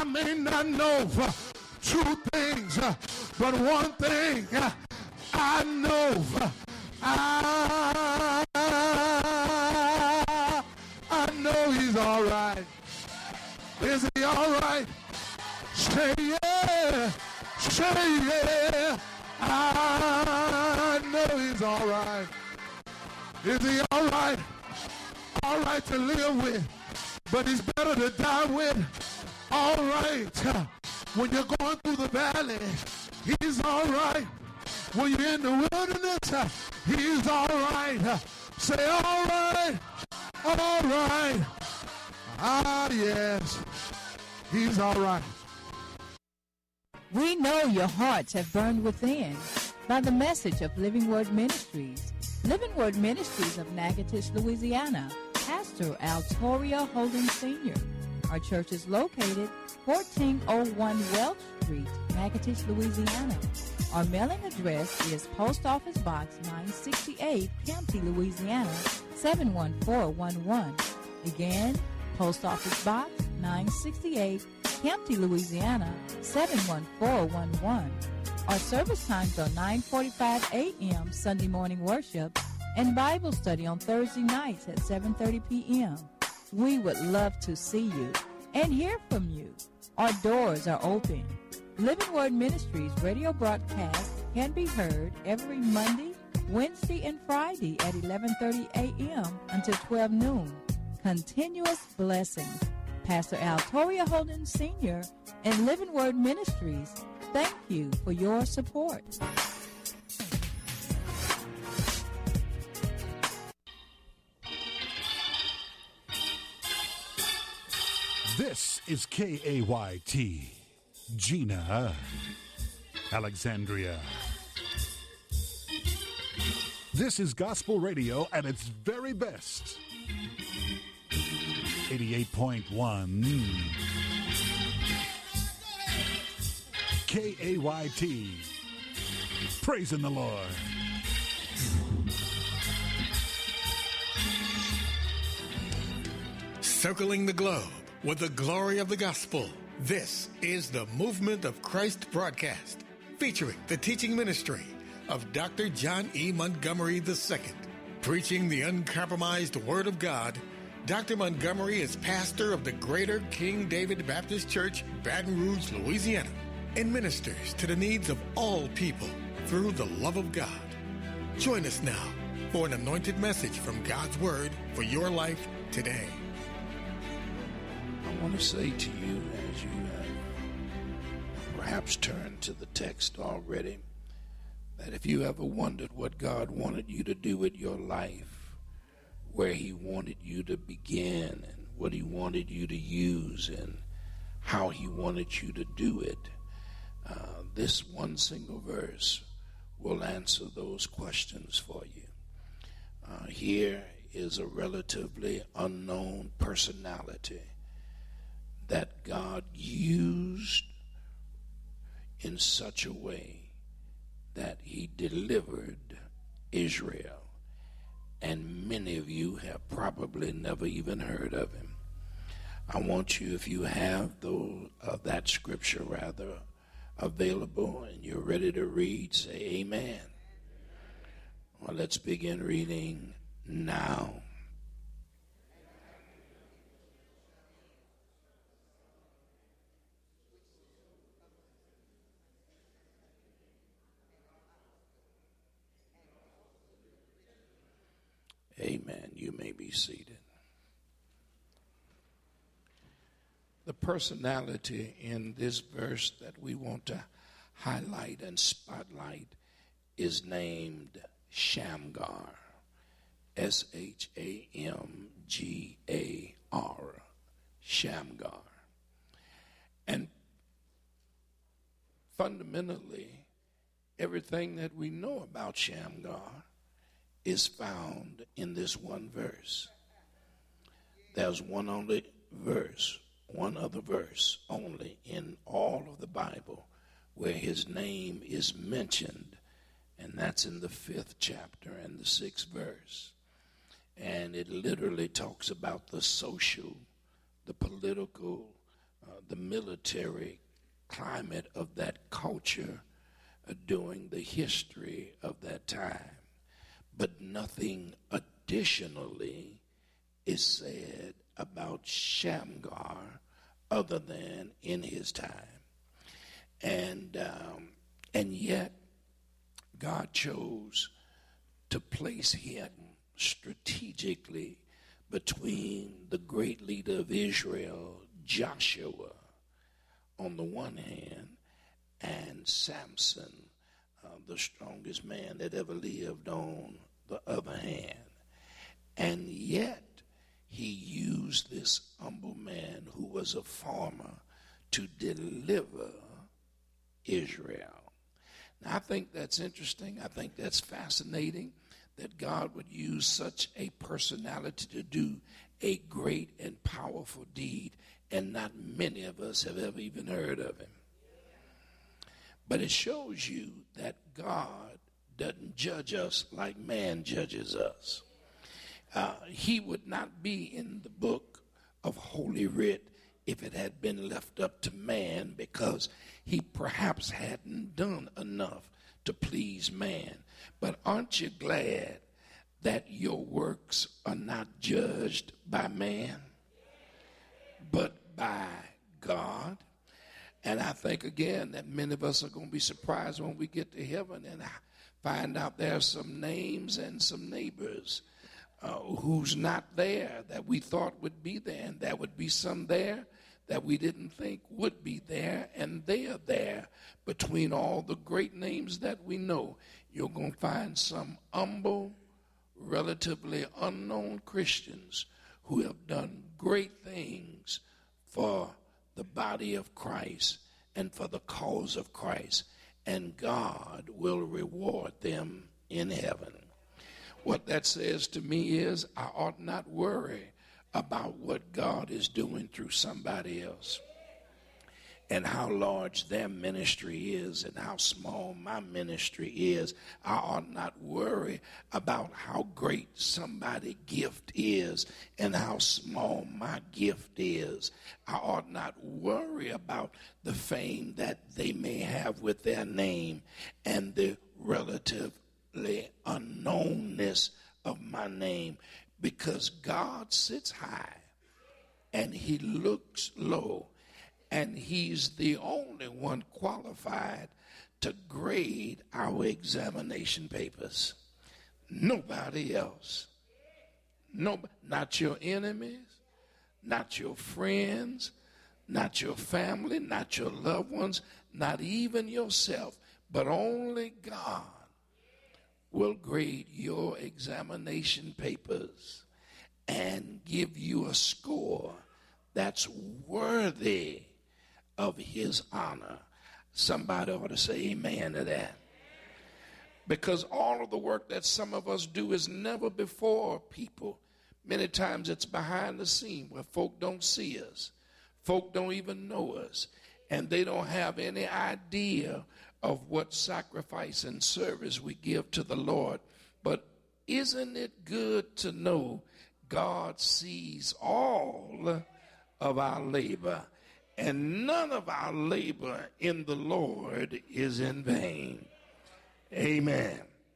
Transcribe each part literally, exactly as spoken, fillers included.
I may not know uh, two things, uh, but one thing uh, I know. Uh, I, I know he's all right. Is he all right? Say yeah. Say yeah. I know he's all right. Is he all right? All right to live with, but he's better to die with. All right. When you're going through the valley, he's all right. When you're in the wilderness, he's all right. Say all right. All right. Ah, yes. He's all right. We know your hearts have burned within by the message of Living Word Ministries. Living Word Ministries of Natchitoches, Louisiana. Pastor Altoria Holden Senior Our church is located fourteen oh one Welch Street, Natchitoches, Louisiana. Our mailing address is Post Office Box nine sixty-eight, County, Louisiana, seven one four one one. Again, Post Office Box nine sixty-eight, County, Louisiana, seven one four one one. Our service times are nine forty-five a.m. Sunday morning worship and Bible study on Thursday nights at seven thirty p.m. We would love to see you and hear from you. Our doors are open. Living Word Ministries radio broadcast can be heard every Monday, Wednesday, and Friday at eleven thirty a.m. until twelve noon. Continuous blessings. Pastor Altoria Holden Senior and Living Word Ministries, thank you for your support. This is K A Y T, Gina, Alexandria. This is gospel radio at its very best. eighty-eight point one K A Y T, praising the Lord. Circling the globe with the glory of the gospel. This is the Movement of Christ broadcast, featuring the teaching ministry of Doctor John E. Montgomery the Second. Preaching the uncompromised Word of God, Doctor Montgomery is pastor of the Greater King David Baptist Church, Baton Rouge, Louisiana, and ministers to the needs of all people through the love of God. Join us now for an anointed message from God's Word for your life today. I want to say to you, as you have perhaps turned to the text already, that if you ever wondered what God wanted you to do with your life, where he wanted you to begin and what he wanted you to use and how he wanted you to do it, uh, this one single verse will answer those questions for you. Uh, here is a relatively unknown personality that God used in such a way that he delivered Israel. And many of you have probably never even heard of him. I want you, if you have those, uh, that scripture rather available and you're ready to read, say amen. Well, let's begin reading now. Amen. You may be seated. The personality in this verse that we want to highlight and spotlight is named Shamgar. S H A M G A R. Shamgar. And fundamentally, everything that we know about Shamgar is found in this one verse. There's one only verse, one other verse only in all of the Bible where his name is mentioned, and that's in the fifth chapter and the sixth verse. And it literally talks about the social, the political, uh, the military climate of that culture uh, during the history of that time. But nothing additionally is said about Shamgar other than in his time. And, um, and yet, God chose to place him strategically between the great leader of Israel, Joshua, on the one hand, and Samson, uh, the strongest man that ever lived, on the other hand. And yet, he used this humble man who was a farmer to deliver Israel. Now, I think that's interesting. I think that's fascinating that God would use such a personality to do a great and powerful deed, and not many of us have ever even heard of him. But it shows you that God doesn't judge us like man judges us. Uh, he would not be in the book of Holy Writ if it had been left up to man, because he perhaps hadn't done enough to please man. But aren't you glad that your works are not judged by man, but by God? And I think, again, that many of us are going to be surprised when we get to heaven and find out there are some names and some neighbors uh, who's not there that we thought would be there, and there would be some there that we didn't think would be there, and they are there. Between all the great names that we know, you're going to find some humble, relatively unknown Christians who have done great things for the body of Christ and for the cause of Christ, and God will reward them in heaven. What that says to me is I ought not worry about what God is doing through somebody else and how large their ministry is and how small my ministry is. I ought not worry about how great somebody's gift is and how small my gift is. I ought not worry about the fame that they may have with their name and the relatively unknownness of my name, because God sits high and he looks low. And he's the only one qualified to grade our examination papers. Nobody else. No, not your enemies, not your friends, not your family, not your loved ones, not even yourself, but only God will grade your examination papers and give you a score that's worthy of his honor. Somebody ought to say amen to that. Because all of the work that some of us do is never before people. Many times it's behind the scene where folk don't see us. Folk don't even know us. And they don't have any idea of what sacrifice and service we give to the Lord. But isn't it good to know God sees all of our labor? And none of our labor in the Lord is in vain. Amen.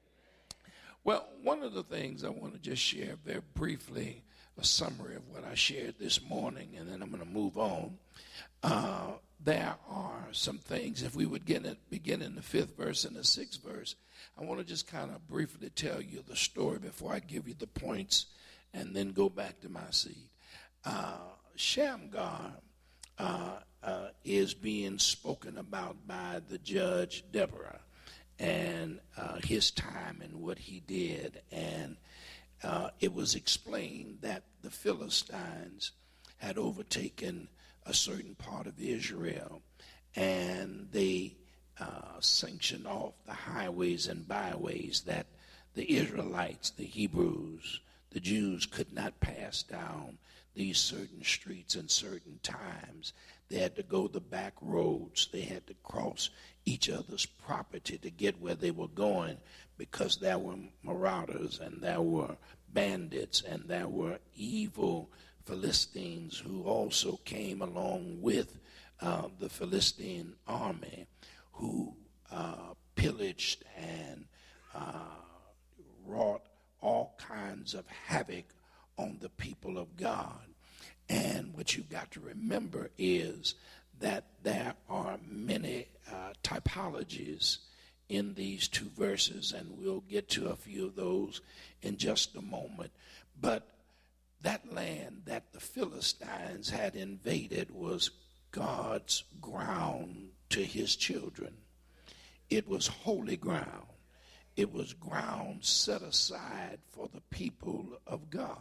Well, one of the things I want to just share very briefly, a summary of what I shared this morning, and then I'm going to move on. Uh, there are some things, if we would get it, begin in the fifth verse and the sixth verse, I want to just kind of briefly tell you the story before I give you the points and then go back to my seat. Uh, Shamgar Uh, uh, is being spoken about by the judge Deborah and uh, his time and what he did. And uh, it was explained that the Philistines had overtaken a certain part of Israel, and they uh, sanctioned off the highways and byways that the Israelites, the Hebrews, the Jews could not pass down these certain streets and certain times. They had to go the back roads. They had to cross each other's property to get where they were going, because there were marauders and there were bandits and there were evil Philistines who also came along with uh, the Philistine army who uh, pillaged and uh, wrought all kinds of havoc on the people of God. And what you've got to remember is that there are many uh, typologies in these two verses, and we'll get to a few of those in just a moment. But that land that the Philistines had invaded was God's ground to his children. It was holy ground. It was ground set aside for the people of God.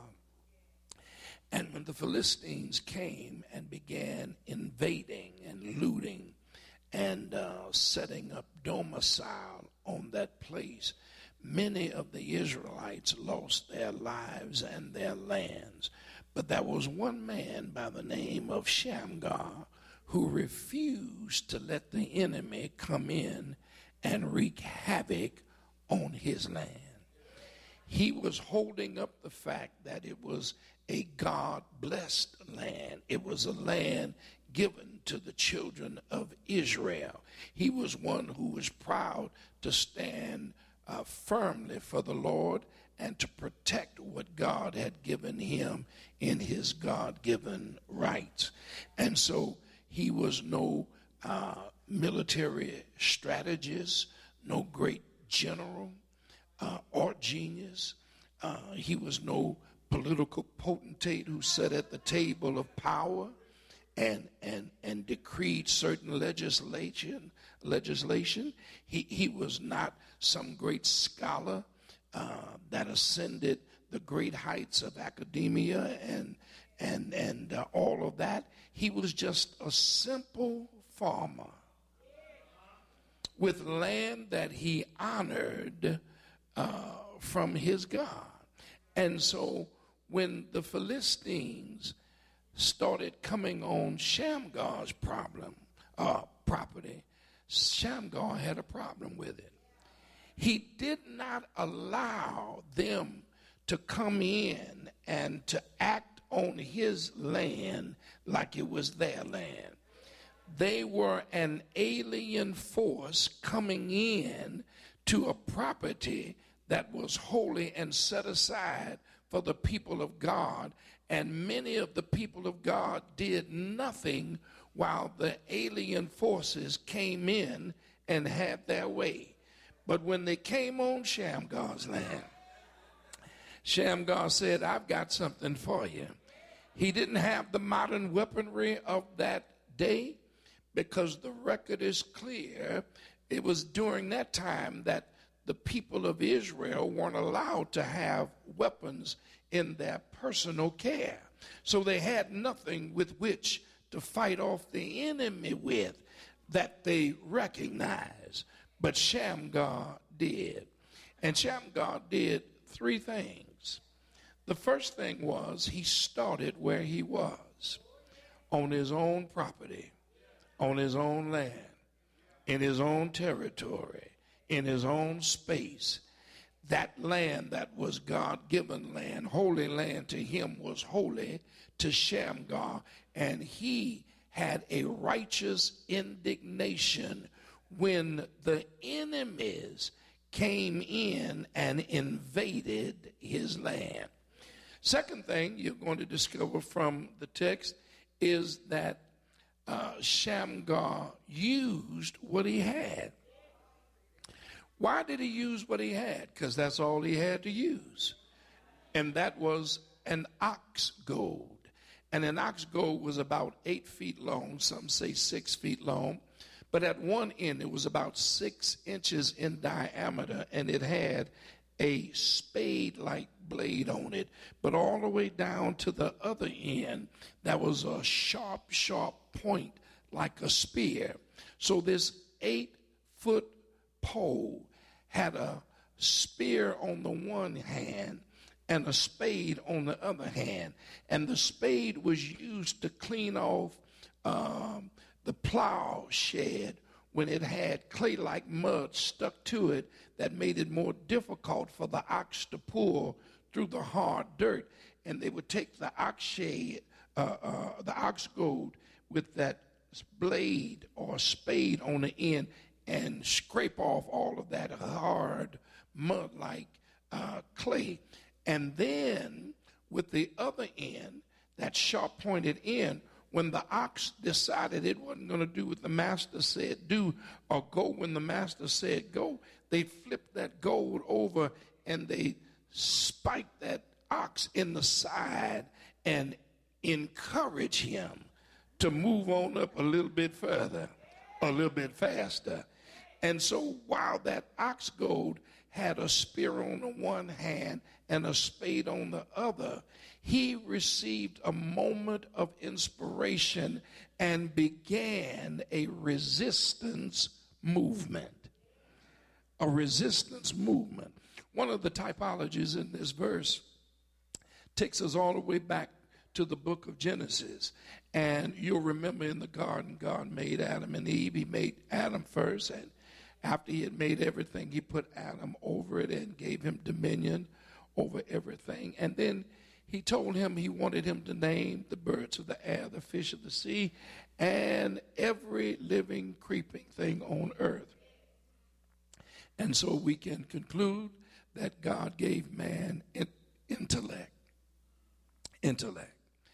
And when the Philistines came and began invading and looting and uh, setting up domicile on that place, many of the Israelites lost their lives and their lands. But there was one man by the name of Shamgar who refused to let the enemy come in and wreak havoc on his land. He was holding up the fact that it was a God-blessed land. It was a land given to the children of Israel. He was one who was proud to stand uh, firmly for the Lord and to protect what God had given him in his God-given rights. And so he was no uh, military strategist, no great general uh, or genius. Uh, he was no political potentate who sat at the table of power and and and decreed certain legislation legislation. He he was not some great scholar uh, that ascended the great heights of academia and and and uh, all of that. He was just a simple farmer with land that he honored uh, from his God. And so when the Philistines started coming on Shamgar's problem, uh, property, Shamgar had a problem with it. He did not allow them to come in and to act on his land like it was their land. They were an alien force coming in to a property that was holy and set aside for the people of God, and many of the people of God did nothing while the alien forces came in and had their way. But when they came on Shamgar's land, Shamgar said, I've got something for you. He didn't have the modern weaponry of that day, because the record is clear. It was during that time that the people of Israel weren't allowed to have weapons in their personal care. So they had nothing with which to fight off the enemy with that they recognized. But Shamgar did. And Shamgar did three things. The first thing was he started where he was, on his own property, on his own land, in his own territory, in his own space. That land that was God-given land, holy land to him, was holy to Shamgar, and he had a righteous indignation when the enemies came in and invaded his land. Second thing you're going to discover from the text is that uh, Shamgar used what he had. Why did he use what he had? Because that's all he had to use. And that was an ox goad. And an ox goad was about eight feet long, some say six feet long. But at one end, it was about six inches in diameter, and it had a spade-like blade on it. But all the way down to the other end, there was a sharp, sharp point like a spear. So this eight-foot pole had a spear on the one hand and a spade on the other hand. And the spade was used to clean off um, the plow shed when it had clay-like mud stuck to it that made it more difficult for the ox to pull through the hard dirt. And they would take the ox shed, uh, uh, the ox goad with that blade or spade on the end and scrape off all of that hard mud-like uh, clay. And then with the other end, that sharp-pointed end, when the ox decided it wasn't going to do what the master said do or go when the master said go, they flipped that gold over and they spiked that ox in the side and encourage him to move on up a little bit further, a little bit faster. And so while that ox goad had a spear on the one hand and a spade on the other, he received a moment of inspiration and began a resistance movement. A resistance movement. One of the typologies in this verse takes us all the way back to the book of Genesis. And you'll remember in the garden, God made Adam and Eve. He made Adam first, and after he had made everything, he put Adam over it and gave him dominion over everything. And then he told him he wanted him to name the birds of the air, the fish of the sea, and every living, creeping thing on earth. And so we can conclude that God gave man intellect. Intellect.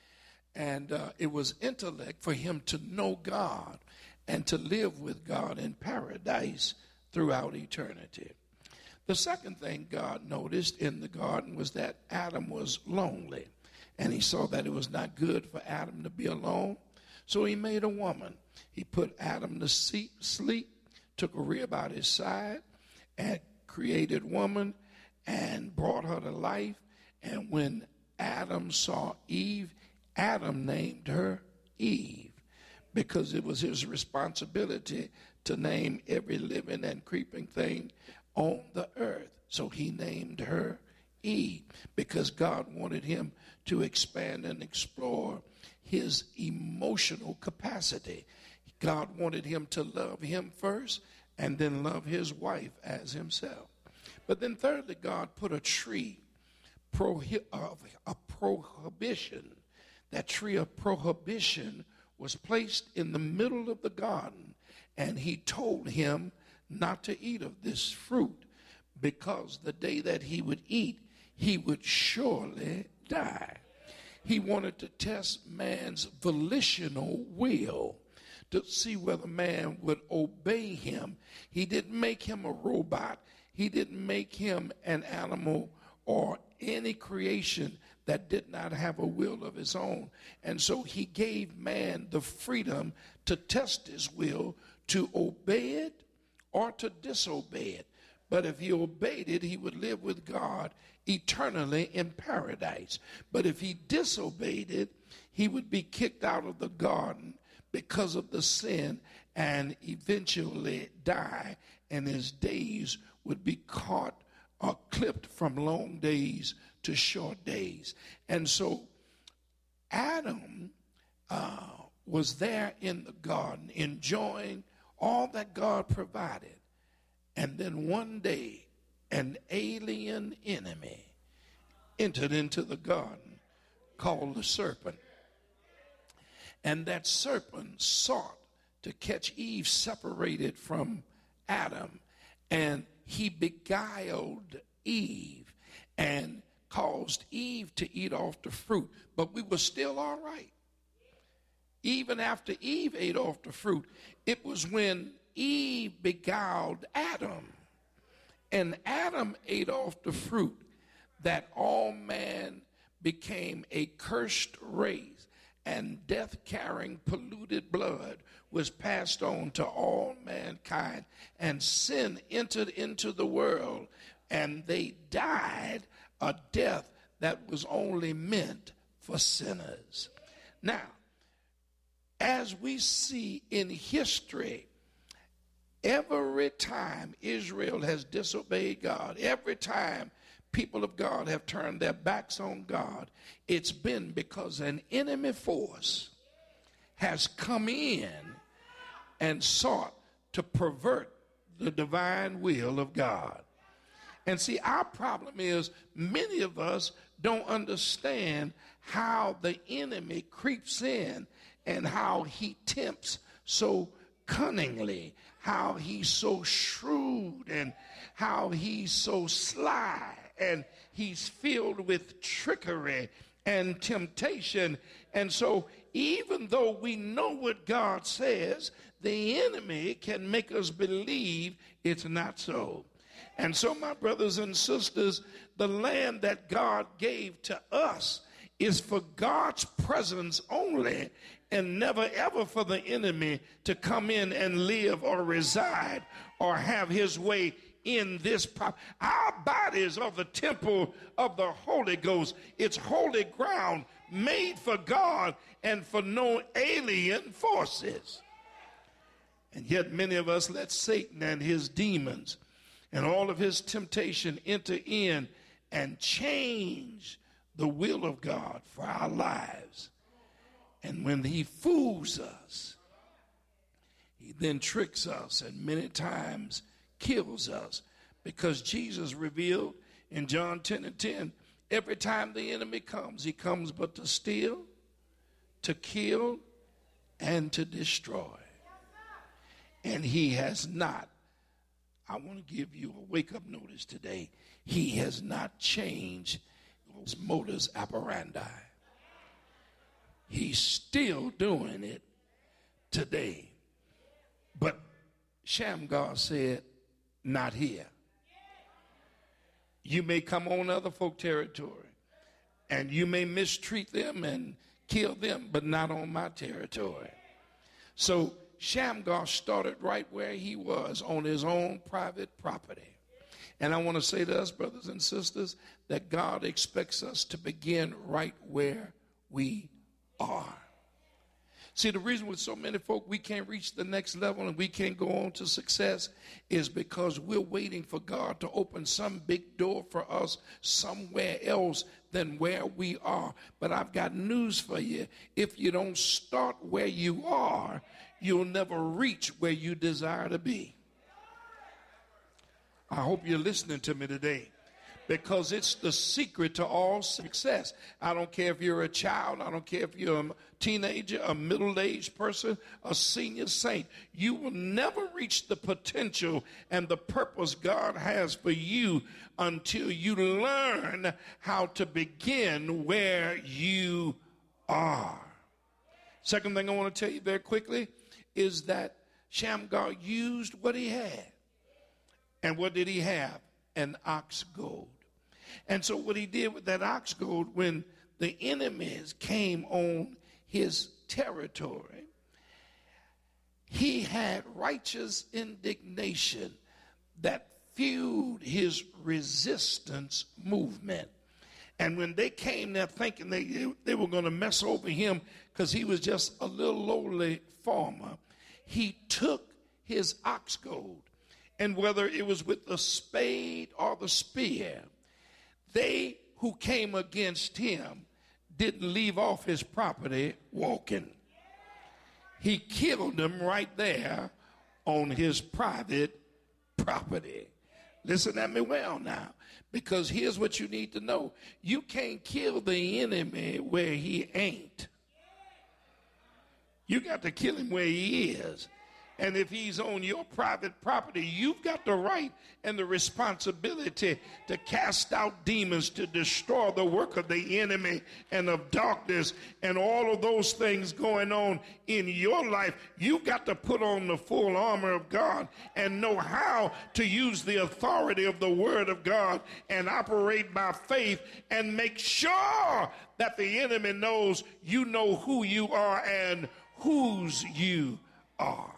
And uh, it was intellect for him to know God and to live with God in paradise throughout eternity. The second thing God noticed in the garden was that Adam was lonely. And he saw that it was not good for Adam to be alone. So he made a woman. He put Adam to sleep, took a rib out his side, and created woman and brought her to life. And when Adam saw Eve, Adam named her Eve, because it was his responsibility to name every living and creeping thing on the earth. So he named her Eve, because God wanted him to expand and explore his emotional capacity. God wanted him to love him first and then love his wife as himself. But then thirdly, God put a tree prohi- of a prohibition. That tree of prohibition was placed in the middle of the garden, and he told him not to eat of this fruit, because the day that he would eat, he would surely die. He wanted to test man's volitional will to see whether man would obey him. He didn't make him a robot. He didn't make him an animal or any creation that did not have a will of his own. And so he gave man the freedom to test his will, to obey it or to disobey it. But if he obeyed it, he would live with God eternally in paradise. But if he disobeyed it, he would be kicked out of the garden because of the sin and eventually die, and his days would be caught or clipped from long days to short days. And so Adam uh, was there in the garden enjoying all that God provided. And then one day, an alien enemy entered into the garden called the serpent. And that serpent sought to catch Eve separated from Adam. And he beguiled Eve and caused Eve to eat off the fruit. But we were still all right. Even after Eve ate off the fruit, it was when Eve beguiled Adam and Adam ate off the fruit that all man became a cursed race, and death-carrying polluted blood was passed on to all mankind, and sin entered into the world, and they died a death that was only meant for sinners. Now, as we see in history, every time Israel has disobeyed God, every time people of God have turned their backs on God, it's been because an enemy force has come in and sought to pervert the divine will of God. And see, our problem is many of us don't understand how the enemy creeps in and how he tempts so cunningly, how he's so shrewd, and how he's so sly, and he's filled with trickery and temptation. And so even though we know what God says, the enemy can make us believe it's not so. And so, my brothers and sisters, the land that God gave to us is for God's presence only, and never ever for the enemy to come in and live or reside or have his way in this property. Our bodies are the temple of the Holy Ghost. It's holy ground made for God and for no alien forces. And yet many of us let Satan and his demons and all of his temptation enter in and change the will of God for our lives. And when he fools us, he then tricks us and many times kills us, because Jesus revealed in John ten and ten, every time the enemy comes, he comes but to steal, to kill, and to destroy. And he has not, I want to give you a wake-up notice today, he has not changed his modus operandi. He's still doing it today. But Shamgar said, not here. You may come on other folk territory, and you may mistreat them and kill them, but not on my territory. So Shamgar started right where he was, on his own private property. And I want to say to us, brothers and sisters, that God expects us to begin right where we are. See, the reason with so many folk we can't reach the next level and we can't go on to success is because we're waiting for God to open some big door for us somewhere else than where we are. But I've got news for you. If you don't start where you are, you'll never reach where you desire to be. I hope you're listening to me today, because it's the secret to all success. I don't care if you're a child. I don't care if you're a teenager, a middle-aged person, a senior saint. You will never reach the potential and the purpose God has for you until you learn how to begin where you are. Second thing I want to tell you very quickly is that Shamgar used what he had. And what did he have? An ox goad. And so what he did with that ox goad, when the enemies came on his territory, he had righteous indignation that fueled his resistance movement. And when they came there thinking they, they were going to mess over him because he was just a little lowly farmer, he took his ox goad. And whether it was with the spade or the spear, they who came against him didn't leave off his property walking. He killed them right there on his private property. Listen at me well now, because here's what you need to know. You can't kill the enemy where he ain't. You got to kill him where he is. And if he's on your private property, you've got the right and the responsibility to cast out demons, to destroy the work of the enemy and of darkness and all of those things going on in your life. You've got to put on the full armor of God and know how to use the authority of the word of God and operate by faith and make sure that the enemy knows you know who you are and whose you are.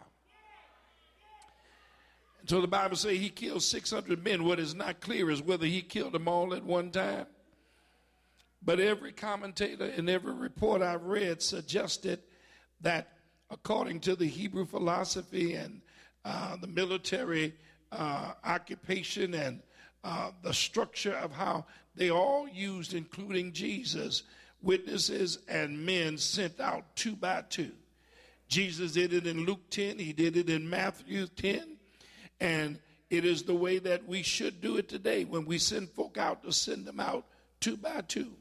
So the Bible says he killed six hundred men. What is not clear is whether he killed them all at one time. But every commentator and every report I've read suggested that according to the Hebrew philosophy and uh, the military uh, occupation and uh, the structure of how they all used, including Jesus, witnesses and men sent out two by two. Jesus did it in Luke ten. He did it in Matthew ten. And it is the way that we should do it today when we send folk out, to send them out two by two.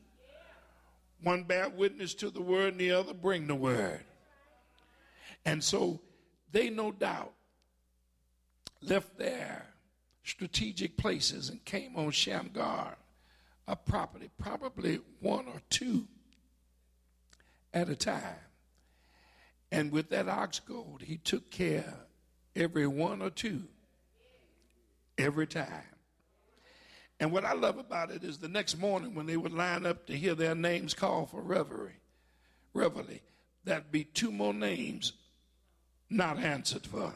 One bear witness to the word and the other bring the word. And so they no doubt left their strategic places and came on Shamgar, a property, probably one or two at a time. And with that ox goad, he took care of every one or two every time. And what I love about it is the next morning when they would line up to hear their names called for reveille, reveille, that'd be two more names not answered for.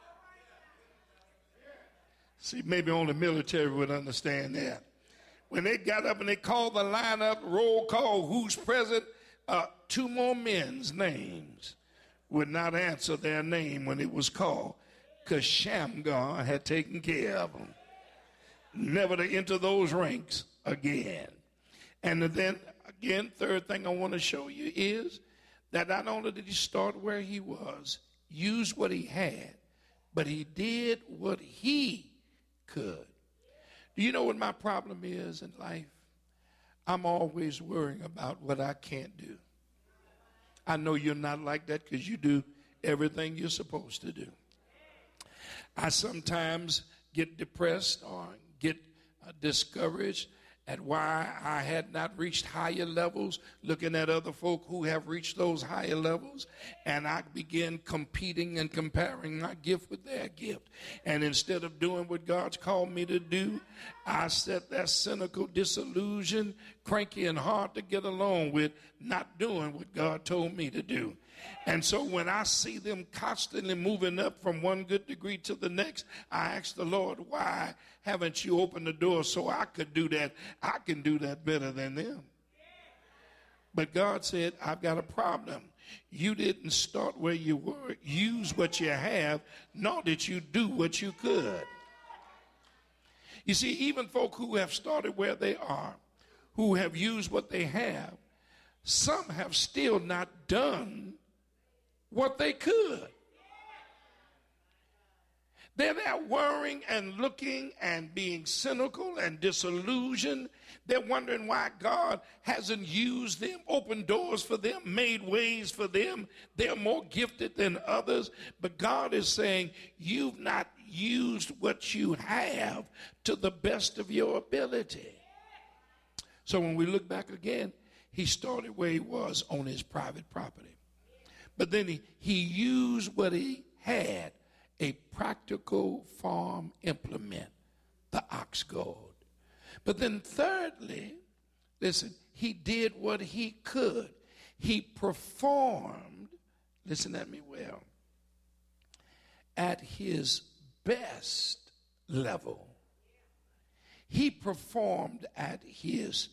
See, maybe only military would understand that. When they got up and they called the lineup, roll call, who's present, uh, two more men's names would not answer their name when it was called, because Shamgar had taken care of them, never to enter those ranks again. And then, again, third thing I want to show you is that not only did he start where he was, use what he had, but he did what he could. Do you know what my problem is in life? I'm always worrying about what I can't do. I know you're not like that because you do everything you're supposed to do. I sometimes get depressed or get uh, discouraged at why I had not reached higher levels, looking at other folk who have reached those higher levels, and I begin competing and comparing my gift with their gift. And instead of doing what God's called me to do, I set that cynical, disillusioned, cranky, and hard to get along with, not doing what God told me to do. And so when I see them constantly moving up from one good degree to the next, I ask the Lord, why haven't you opened the door so I could do that? I can do that better than them. But God said, I've got a problem. You didn't start where you were, use what you have, nor did you do what you could. You see, even folk who have started where they are, who have used what they have, some have still not done what they could. They're there worrying and looking and being cynical and disillusioned. They're wondering why God hasn't used them, opened doors for them, made ways for them. They're more gifted than others. But God is saying, you've not used what you have to the best of your ability. So when we look back again, he started where he was on his private property. But then he, he used what he had, a practical farm implement, the ox goad. But then thirdly, listen, he did what he could. He performed, listen at me well, at his best level. He performed at his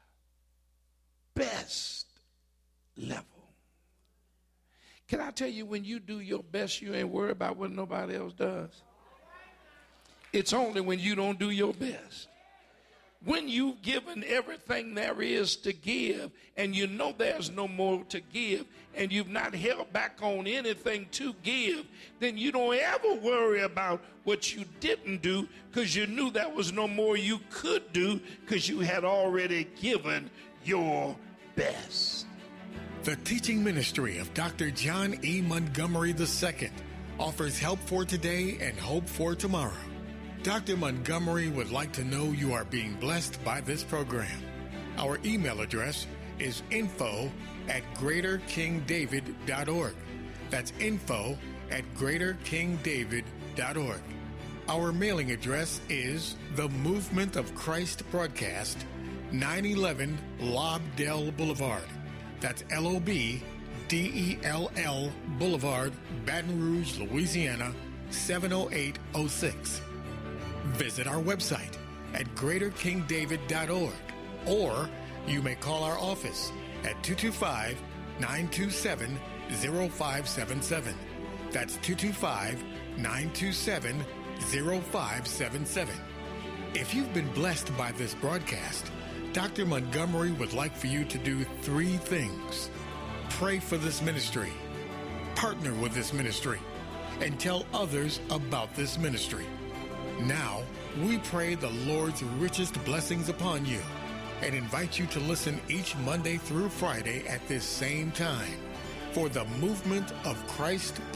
best level. Can I tell you, when you do your best, you ain't worried about what nobody else does. It's only when you don't do your best. When you've given everything there is to give, and you know there's no more to give, and you've not held back on anything to give, then you don't ever worry about what you didn't do, because you knew there was no more you could do, because you had already given your best. The teaching ministry of Doctor John E. Montgomery the Second offers help for today and hope for tomorrow. Doctor Montgomery would like to know you are being blessed by this program. Our email address is info at greater king david dot org. That's info at greater king david dot org. Our mailing address is The Movement of Christ Broadcast, nine eleven Lobdell Boulevard. That's L O B D E L L Boulevard, Baton Rouge, Louisiana, seven oh eight oh six. Visit our website at greater king david dot org, or you may call our office at two two five, nine two seven, zero five seven seven. That's two two five, nine two seven, zero five seven seven. If you've been blessed by this broadcast, Doctor Montgomery would like for you to do three things. Pray for this ministry, partner with this ministry, and tell others about this ministry. Now, we pray the Lord's richest blessings upon you and invite you to listen each Monday through Friday at this same time for the Movement of Christ